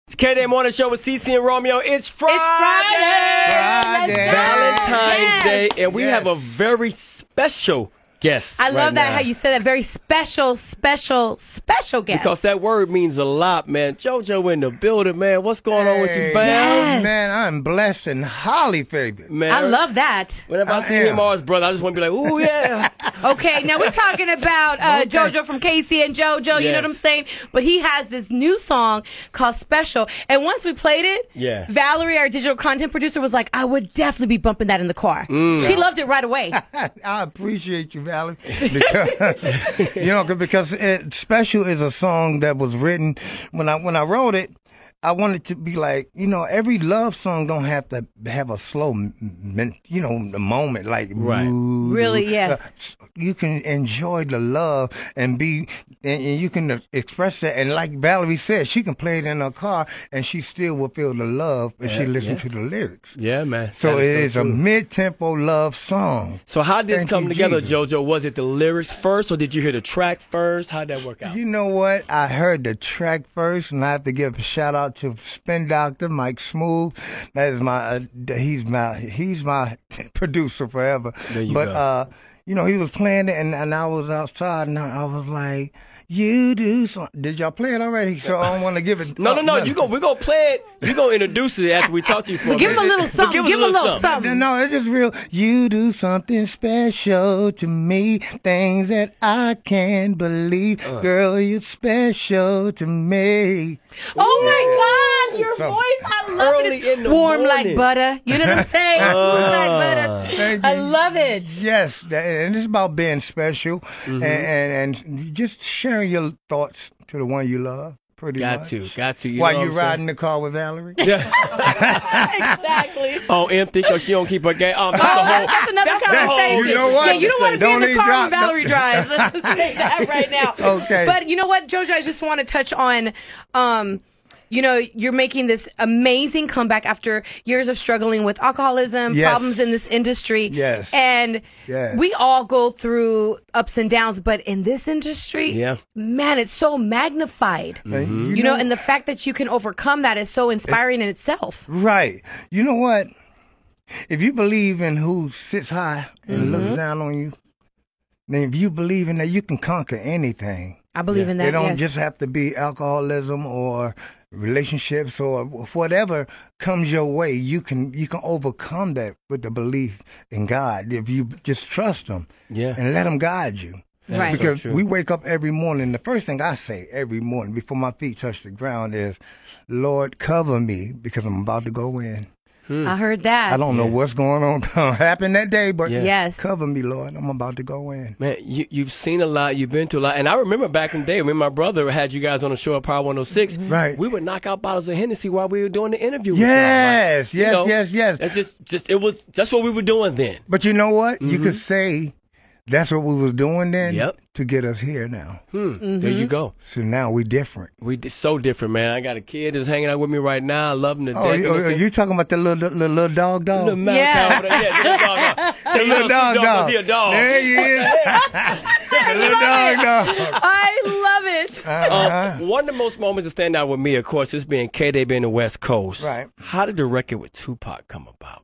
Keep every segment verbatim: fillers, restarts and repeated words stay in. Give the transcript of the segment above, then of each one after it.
It's K Day Morning Show with CeCe and Romeo. It's Friday. It's Friday. Friday. Valentine's Yes. Day, and we Yes. have a very special guest. I love right that now. how you said that. Very special, special, special guest. Because that word means a lot, man. JoJo in the building, man. What's going on with you, Hey, fam? Yes. Man, I'm blessed and highly favored. Man, I love that. Whenever I, I see am. him or his brother, I just want to be like, ooh, yeah. Okay, now we're talking about uh, Okay. JoJo from Casey and JoJo, you know what I'm Yes. saying? But he has this new song called Special. And once we played it, Yeah. Valerie, our digital content producer, was like, I would definitely be bumping that in the car. Mm. She loved it right away. I appreciate you, Valerie. Because, you know, because it, Special is a song that was written when I when I wrote it. I wanted to be like, you know, every love song don't have to have a slow, min- you know, the moment like Right. ooh, Really, uh, yes. you can enjoy the love and be, and, and you can express that. And like Valerie said, she can play it in her car and she still will feel the love if she Yeah, listens yeah. to the lyrics. Yeah, man. So That it is a true. mid-tempo love song. So how did this Thank come you, together, Jesus. JoJo? Was it the lyrics first, or did you hear the track first? How'd that work out? You know what? I heard the track first, and I have to give a shout out to Spin Doctor Mike Smooth. That is my, uh, he's my, he's my producer forever. There you but go. uh, you know, he was playing it, and, and I was outside, and I, I was like, "You do something." Did y'all play it already? So I don't want to give it. No, uh, no, no. nothing. You go. We're gonna play it. We're gonna introduce it after we talk to you for a Give him a minute. little But something. Give, us Give him a little something. No, it's just real. You do something special to me, things that I can't believe. Uh. Girl, you're special to me. Oh my God, your So- voice, I love Early it. It's in the warm morning. like butter. You know what I'm saying? Warm like butter. Thank I you. love it. Yes, that- and it's about being special Mm-hmm. and, and and just sharing your thoughts to the one you love. Pretty Got much. to, got to. You While know you what I'm riding the car with Valerie. Exactly. saying? Oh, empty because she don't keep her game. Um, that's Oh, a whole. that's, that's another that's the whole- conversation. You know what? Yeah, you don't want to be Don't in the even car drop- when Valerie drives. Let's just say that right now. Okay. But you know what, JoJo, I just want to touch on, um, you know, you're making this amazing comeback after years of struggling with alcoholism, Yes. problems in this industry. Yes. And Yes. we all go through ups and downs, but in this industry, Yeah. man, it's so magnified. And You know, and the fact that you can overcome that is so inspiring in itself. Right. You know what? If you believe in who sits high and Mm-hmm. looks down on you, then if you believe in that, you can conquer anything. I believe in that. It don't yes. just have to be alcoholism or relationships or whatever comes your way. You can you can overcome that with the belief in God if you just trust Him Yeah. and let Him guide you. That Right. is so Because true. we wake up every morning. The first thing I say every morning before my feet touch the ground is, "Lord, cover me because I'm about to go in." I heard that. I don't know what's going on gonna happen that day, but Yeah. Yes. cover me, Lord. I'm about to go in. Man, you, you've seen a lot. You've been to a lot. And I remember back in the day when my brother had you guys on the show at Power one oh six. Right. We would knock out bottles of Hennessy while we were doing the interview with Yes, y'all. Like, yes, you know, yes, yes. That's just, just, it was, that's what we were doing then. But you know what? You could say that's what we was doing then Yep. to get us here now. Hmm. There you go. So now we different. We di- so different, man. I got a kid that's hanging out with me right now. I love him to Oh, death. you, oh, you talking about the little, little, little dog dog? Little Malachi Yeah. over there. Yeah, little dog. dog. Say The you little don't see dog dog 'cause dog. he a dog. There he is. The little dog dog. I love it. Uh-huh. Um, one of the most moments that stand out with me, of course, is being K-Day being the West Coast. Right. How did the record with Tupac come about?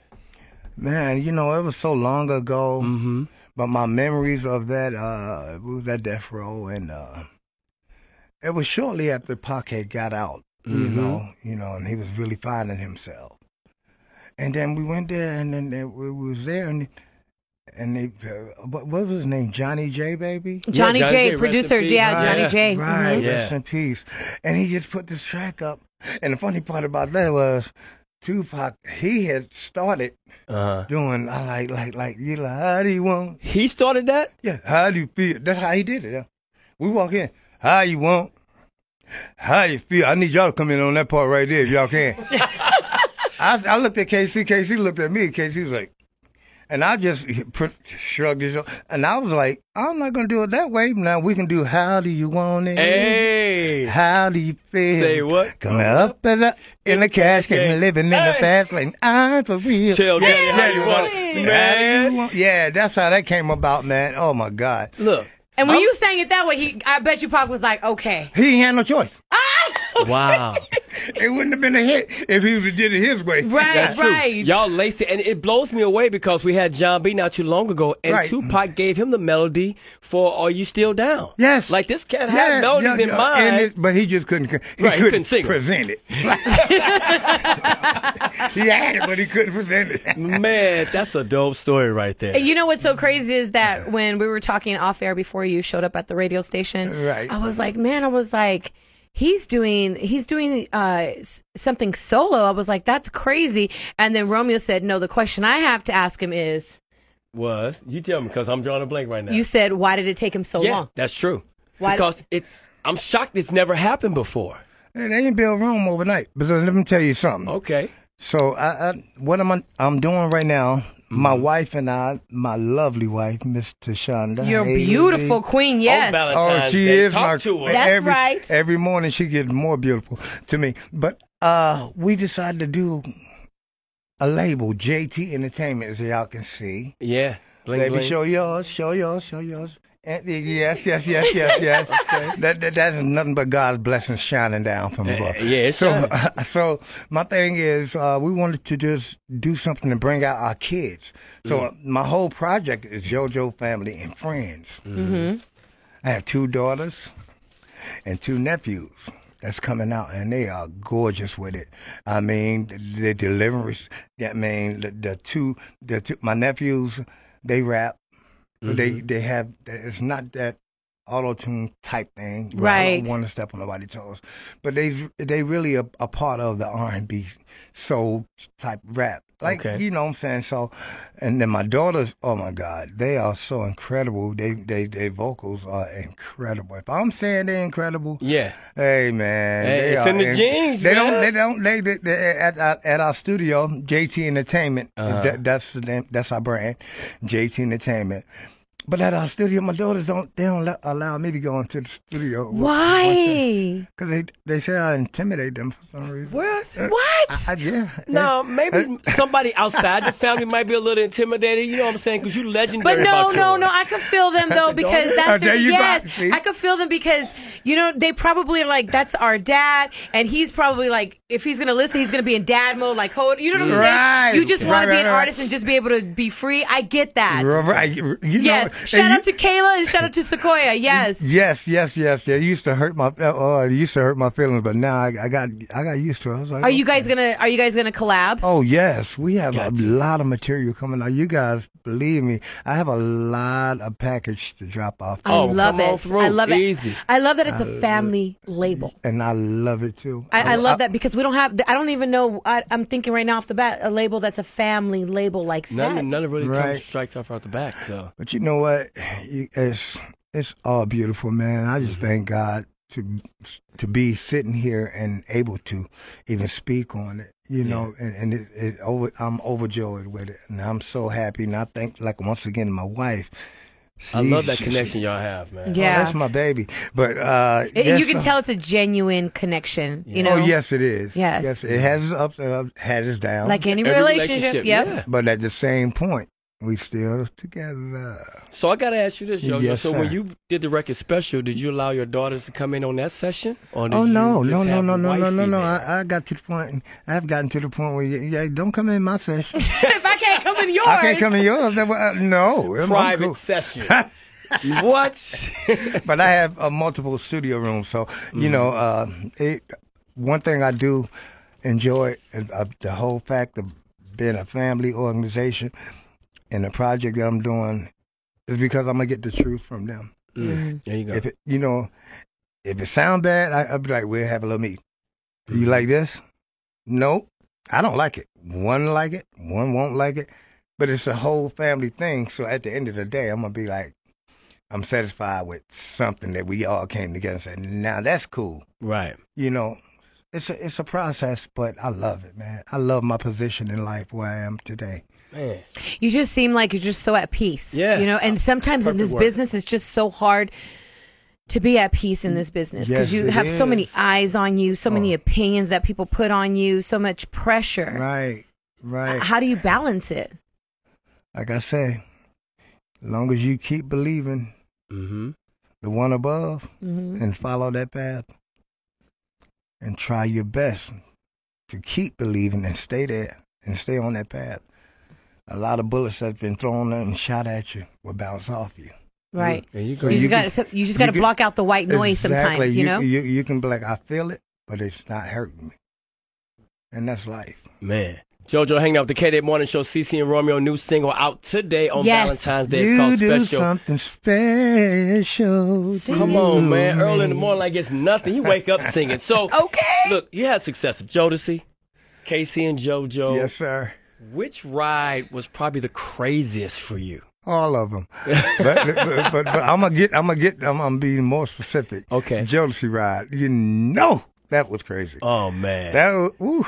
Man, you know, it was so long ago. Mm-hmm. But my memories of that, uh, we was at Death Row, and uh, it was shortly after Pac had got out, you Mhm. know, you know, and he was really finding himself. And then we went there, and then they, we was there, and and they, uh, what, what was his name, Johnny J, baby? Johnny, Johnny J, J, rest producer. in peace. Yeah, Right. Johnny Yeah. J. Right, Mhm. Yeah. rest in peace. And he just put this track up, and the funny part about that was Tupac, he had started Uh-huh. doing, I like, like, like, you like, how do you want? He started that? Yeah, how do you feel? That's how he did it. Yeah. We walk in, how you want? How you feel? I need y'all to come in on that part right there if y'all can. I, I looked at K C, K C looked at me, K C was like, and I just put, shrugged his shoulders, and I was like, I'm not going to do it that way. Now we can do, how do you want it? Hey. How do you feel? Say what? Coming up as a, in the casket and living in the Hey. fast lane. I'm for real. Tell Daddy how you you want want it, How do man. you want- Yeah, that's how that came about, man. Oh, my God. Look. And when you sang it that way, he, I bet you Pac was like, okay. He ain't had no choice. Wow. It wouldn't have been a hit if he would have did it his way. Right, That's true. right. Y'all laced it, and it blows me away because we had John B not too long ago, and Right. Tupac gave him the melody for "Are You Still Down?" Yes. like this cat Yeah, had melodies yeah, in yeah, mind. and it- but he just couldn't. He Right, he couldn't couldn't sing it. present it. He had it, but he couldn't present it. Man, that's a dope story right there. And you know what's so crazy is that when we were talking off air before you showed up at the radio station, Right. I was like, man, I was like, he's doing he's doing uh, s- something solo. I was like, that's crazy. And then Romeo said, no, the question I have to ask him is, Was you tell me because I'm drawing a blank right now. you said, why did it take him so yeah, long? that's true. Why- Because it's I'm shocked it's never happened before. Hey, they ain't built Rome overnight. But let me tell you something. Okay. So I, I what am I, I'm doing right now? My wife and I, my lovely wife, Miss Tashonda. You're Haley. beautiful queen, Oh, yes. Valentine's Oh, she Day. is Talk my. to her. That's every, right. Every morning she gets more beautiful to me. But uh, we decided to do a label, J T Entertainment, as y'all can see. Yeah. Bling, Baby, bling. show yours, show yours, show yours. And, yes, yes, yes, yes, yes. that, that that's nothing but God's blessings shining down from above. yeah, it's so. shining. So my thing is, uh, we wanted to just do something to bring out our kids. So Mm. uh, my whole project is JoJo Family and Friends. Mm-hmm. I have two daughters and two nephews that's coming out, and they are gorgeous with it. I mean, the, the deliveries. I mean, the, the two, the two, my nephews, they rap. But they they have it's not that auto tune type thing. where I Right. don't want to step on nobody's toes, but they they really a, a part of the R and B soul type rap. Like Okay. you know what I'm saying. So, and then my daughters, oh my God, they are so incredible. They they their vocals are incredible. If I'm saying they're incredible, Yeah. hey man, Hey, they it's are in the in- genes, They man. don't. They don't. They, they, they at, at at our studio, J T Entertainment. Uh-huh. That, that's the name. That's our brand, J T Entertainment. But at our studio, my daughters don't. They don't let, allow me to go into the studio. Why? Because they they say I intimidate them for some reason. What? What? I, yeah. No, maybe somebody outside the family might be a little intimidated. You know what I'm saying? Because you But legendary. no, about no, yours. no. I could feel them though because Oh, that's there their, you go. yes. See? I could feel them because you know they probably are like that's our dad, and he's probably like if he's gonna listen, he's gonna be in dad mode. Like, hold, you know what I'm Right. saying? You just want Right, to be right, an right. artist and just be able to be free. I get that. Right. You know, Yes. and Shout you- out to Kayla and shout out to Sequoia. Yes. Yes, yes, yes. They used to hurt my. Oh, it used to hurt my feelings, but now I, I got I got used to it. I was like, Are you okay. guys gonna Are you guys gonna collab? Oh yes, we have Got a to. lot of material coming out. You guys, believe me, I have a lot of package to drop off, I Oh, love come on it. through. I love it. Easy. I love that it's a family label. and I love it too. I, I love that because we don't have. I don't even know. I, I'm thinking right now off the bat a label that's a family label like that. None, none of really Right. comes strikes off out the back. So But you know what? It's it's all beautiful, man. I just thank God to to be sitting here and able to even speak on it. You know, and, and it, it over, I'm overjoyed with it, and I'm so happy. And I thank, like once again, my wife. I love that She- connection y'all have, man. Yeah. Oh, that's my baby. But uh, And yes, you can uh, tell it's a genuine connection. You know, Oh yes, it is. Yes. yes, it has its ups and ups, has its downs. like any Every relationship. relationship, Yep. yeah. but at the same point, we still together. So I gotta ask you this, yo. Yes, so when sir. you did the record special, did you allow your daughters to come in on that session? Or did Oh you no, just no, no, have no, no, no, wifey no, no! there? I, I got to the point. I've gotten to the point where yeah, don't come in my session. if I can't come in yours, I can't come in yours. That- uh, No, I'm Private cool. session. What? But I have a multiple studio rooms, so you Mm-hmm. know, uh, it, one thing I do enjoy is, uh, the whole fact of being a family organization and the project that I'm doing is because I'm gonna get the truth from them. Mm. There you go. If it, you know, if it sound bad, I, I'll be like, we'll have a little meet. Mm-hmm. You like this? Nope, I don't like it. One like it, one won't like it, but it's a whole family thing. So at the end of the day, I'm gonna be like, I'm satisfied with something that we all came together and said, now that's cool. Right. You know, it's a it's a process, but I love it, man. I love my position in life where I am today. Man. you just seem like you're just so at peace. Yeah. You know, and sometimes in Perfect this word. business, it's just so hard to be at peace in this business because Yes, you it have so many is. eyes on you, so many Oh. opinions that people put on you, so much pressure. Right, right. How do you balance it? Like I say, as long as you keep believing Mm-hmm. the one above hmm and follow that path, and try your best to keep believing and stay there and stay on that path. A lot of bullets that's been thrown and shot at you will bounce off you. Right. There you You go. just You got can- to you just got to you can- block out the white noise Exactly. sometimes. You know. You, you can be like, I feel it, but it's not hurting me. And that's life. Man. JoJo hanging out with the K-Day Morning Show. Cece and Romeo, new single out today on Yes. Valentine's Day. It's You called do Special. something special. to Come on, man. me. Early in the morning like it's nothing. You wake up singing. So, Okay. look, you had success with Jodeci, Casey and JoJo. Yes, sir. Which ride was probably the craziest for you? All of them. but, but, but, but I'm gonna get. I'm gonna get. I'm gonna be more specific. Okay. Jodeci ride. You know that was crazy. Oh, man. That was, ooh,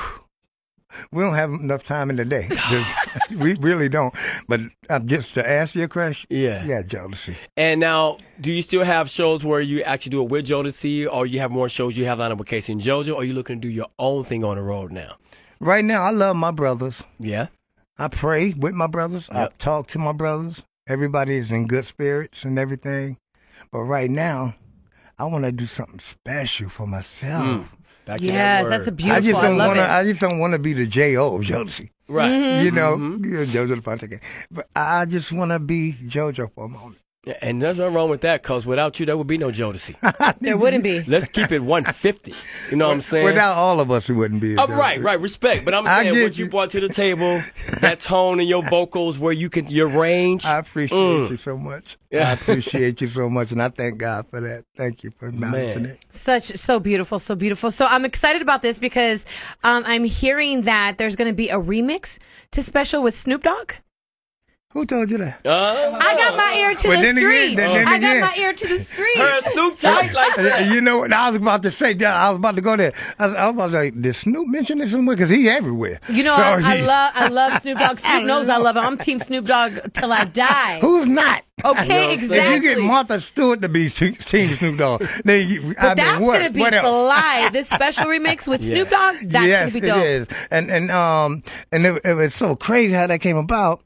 we don't have enough time in the day. We really don't. But uh, just to answer your question, Yeah. yeah, Jodeci. And now, do you still have shows where you actually do it with Jodeci, or you have more shows you have lined up with Casey and JoJo, or are you looking to do your own thing on the road now? Right now, I love my brothers. Yeah. I pray with my brothers. I Yep. talk to my brothers. Everybody is in good spirits and everything. But right now, I want to do something special for myself. Mm. Back to that Yes, word. that's a I beautiful. just I, don't love want to. it. I just don't want to be the J O of Jodeci. Right. Mm-hmm. You know, Mhm. yeah, JoJo the Ponte. But I just want to be JoJo for a moment. Yeah, and there's nothing wrong with that, because without you, there would be no Jodeci. There wouldn't be. Let's keep it one fifty. You know what I'm saying? Without all of us, it wouldn't be. a Oh, Jodeci. right, right, respect. But I'm I saying get what you you. brought to the table, that tone in your vocals, where you can your range. I appreciate Mm. you so much. Yeah. I appreciate you so much, and I thank God for that. Thank you for acknowledging Man. it. Such so beautiful, so beautiful. So I'm excited about this because um, I'm hearing that there's going to be a remix to Special with Snoop Dogg. Who told you that? Uh, I got my ear to But the then again- street. then- then I again- got my ear to the street. her and Snoop tight like that. You know what? I was about to say that. I was about to go there. I was, I was about to like, did Snoop mention this somewhere? Because he everywhere. You know, So I, I he- love I love Snoop Dogg. Snoop knows I love him. I'm Team Snoop Dogg till I die. Who's not? Okay, If exactly. you get Martha Stewart to be Team Snoop Dogg, then you, I But mean, that's what, gonna be what else? fly. This special remix with Yeah. Snoop Dogg, that's yes, gonna be dope. it is. And and um and it, it was so crazy how that came about.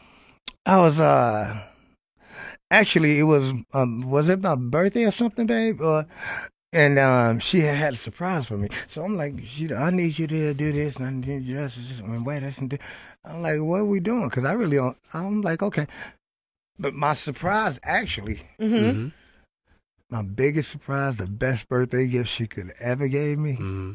I was uh actually it was um was it my birthday or something, babe? Or and um she had, had a surprise for me. So I'm like, she, I need you to do this and I need you to do this and wait this and do. I'm like, what are we doing? Because I really don't. I'm like, okay. But my surprise actually, hmm Mhm. my biggest surprise, the best birthday gift she could ever gave me Mhm.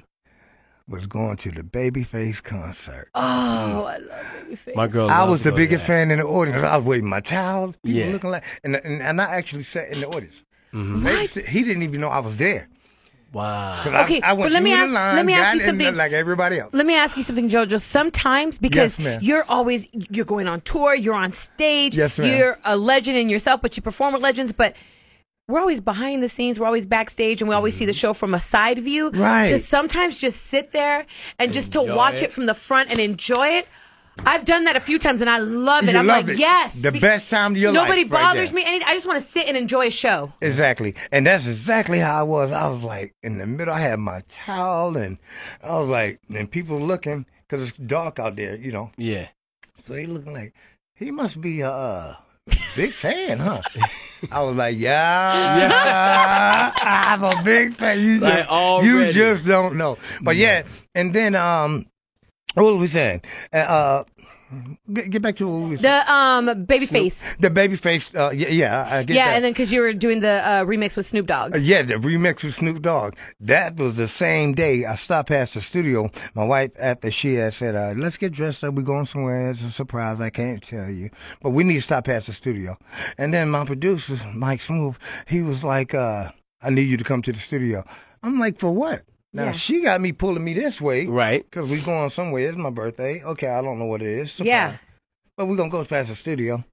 was going to the Babyface concert. Oh, I love Babyface. My girl I loves was to the go to biggest that. fan in the audience. I was waving my towel, people Yeah. looking like, and, and and I actually sat in the audience. Mhm. They- He didn't even know I was there. Wow. 'Cause I- Okay, I, went but let me through ask- the line, let me ask got you in something. like everybody else. Let me ask you something, JoJo. Sometimes, because Yes, ma'am. you're always you're going on tour, you're on stage, Yes, ma'am. you're a legend in yourself, but you perform with legends. But we're always behind the scenes, we're always backstage, and we always see the show from a side view. Right. To sometimes just sit there and just to Enjoy watch it. it from the front and enjoy it. I've done that a few times, and I love it. You I'm love like, it. yes, The be- best time of your Nobody life right bothers there. me. Any, I just want to sit and enjoy a show. Exactly, and that's exactly how I was. I was like in the middle. I had my towel, and I was like, and people looking because it's dark out there, you know. Yeah. So they looking like he must be a uh, big fan, huh? I was like, yeah, yeah, I'm a big fan. You Like, just, you already. just don't know. But yeah, and then um, what was we saying? Uh, uh get, get back to what we were saying. The um Babyface. The Babyface. Uh, yeah, yeah, I get Yeah, that. and then because you were doing the uh, remix with Snoop Dogg. Uh, yeah, the remix with Snoop Dogg. That was the same day I stopped past the studio. My wife, after she had said, uh, let's get dressed up. We're going somewhere. It's a surprise. I can't tell you. But we need to stop past the studio. And then my producer, Mike Smooth, he was like, uh, I need you to come to the studio. I'm like, for what? Now, Yeah. she got me pulling me this way. Right. Because we going somewhere. It's my birthday. Okay, I don't know what it is. Surprise. Yeah. But we're going to go past the studio.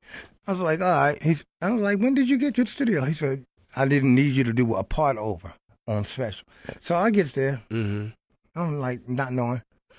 I was like, all right. He's, I was like, when did you get to the studio? He said, I didn't need you to do a part over on Special. So I get there. Mm-hmm. I'm like, not knowing.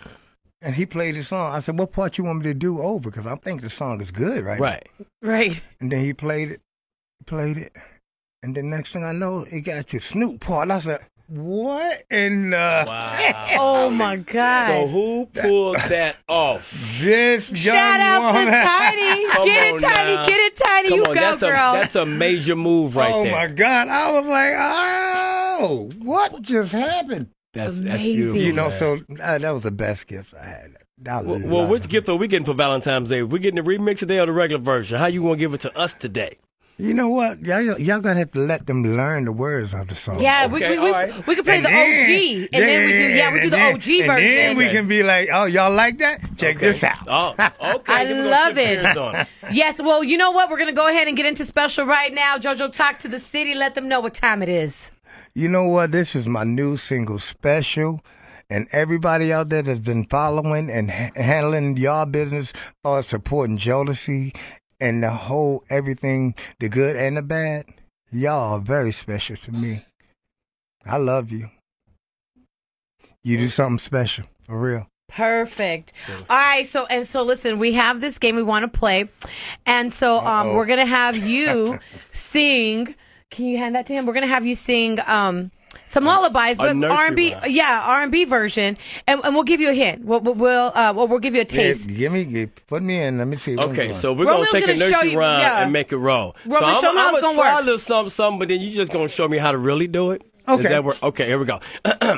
And he played the song. I said, what part you want me to do over? Because I think the song is good, right? Right. Right. And then he played it, played it. And the next thing I know, it got to Snoop part. I said, what in the... Wow. Oh my God. So who pulled that off? This young Shout out to woman. Tiny. Come Get on it, Tiny. now. Get it, Tiny. Come You on, go, that's girl. a that's a major move right oh there. my God. I was like, oh, what just happened? That's, that's Amazing. beautiful. You know, man. so uh, that was the best gift I had. I Well, love well, which it. gift are we getting for Valentine's Day? We're getting the remix today or the regular version? How you gonna give it to us today? You know what? Y'all, y'all gonna have to let them learn the words of the song. Yeah, we, Okay, we, we, all right. we could play And the then- O G, and then we do yeah we do and the then- O G and version. then we can be like, oh, y'all like that? Check Okay. this out. Oh, okay. I Then we're gonna love shift it. gears on it. Yes, well, you know what? We're gonna go ahead and get into special right now. JoJo, talk to the city. Let them know what time it is. You know what? This is my new single, Special. And everybody out there that's been following and ha- handling y'all business for supporting Jodeci and the whole everything, the good and the bad, y'all are very special to me. I love you. You do something special, for real. Perfect. All right, so and so listen, we have this game we want to play. And so um Uh-oh. we're gonna have you sing. Can you hand that to him? We're gonna have you sing um some lullabies, a but nursery R and B, rhyme. yeah, R and B version, and, and we'll give you a hint. We'll we'll we'll, uh, we'll, we'll give you a Yeah, taste. give me, give, put me in. Let me see. what's Okay, going so on. we're Romeo's gonna take a gonna show nursery you- rhyme yeah. and make it roll. Romeo, so I'm, show 'em how I'm it's gonna gonna try work. a little something, something, but then you just gonna show me how to really do it. Okay. Does that work? Okay, here we go.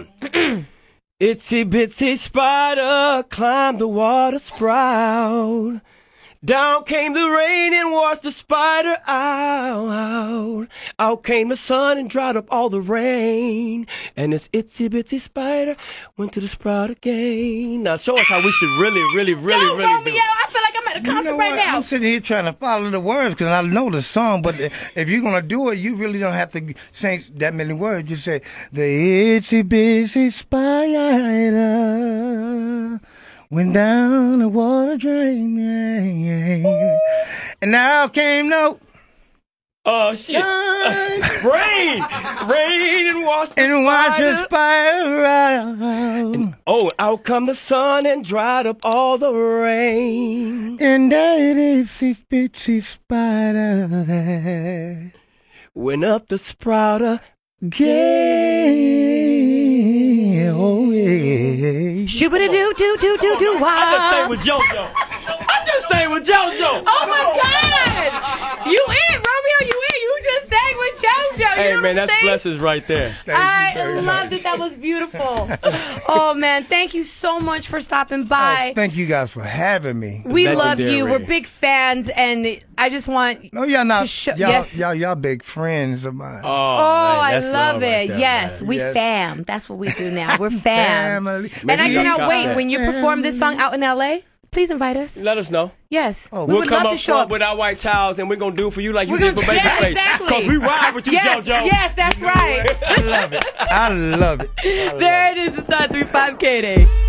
Itsy bitsy spider climbed the water sprout. Down came the rain and washed the spider out. Out came the sun and dried up all the rain. And this itsy bitsy spider went to the sprout again. Now show us how we should really, really, really, Yo, really Romeo, do it. I feel like I'm at a You concert know right what? now. I'm sitting here trying to follow the words because I know the song, but if you're going to do it, you really don't have to say that many words. You say, the itsy bitsy spider went down the water drain. And now came no, Oh shit! rain, rain, and washed the and watch the spider. spider out. Oh, out come the sun and dried up all the rain. And that itsy bitsy spider Went up the sprouter. again. Oh, yeah. Shoo-ba-da-doo, do, do, do, do, I just sang wah. with JoJo. I just sang with JoJo. Oh my God! You in, Romeo? You in? You just sang with JoJo. You Hey know man, what I'm that's saying? blessings right there. Thank you I very loved much. it. That was beautiful. Oh man, thank you so much for stopping by. Oh, thank you guys for having me. we love you. Legendary. We're big fans, and I just want. No, y'all not. To show- y'all, yes. y'all, y'all big friends of mine. Oh, Oh, man, I that's love love it. right there, yes, man. we Yes. fam. That's what we do now. We're fam. Family. And I Make sure y'all cannot got wait that. when you perform this song out in L A. Please invite us. Let us know. Yes, Oh, we We'll would come love up to show front up. with our white towels and we're gonna do for you like you We're did gonna- for Baby yeah, Face. exactly. Cause we ride with you, Yes, JoJo. yes, that's right. I love it. I love it. I love There it is. It's on three five K Day.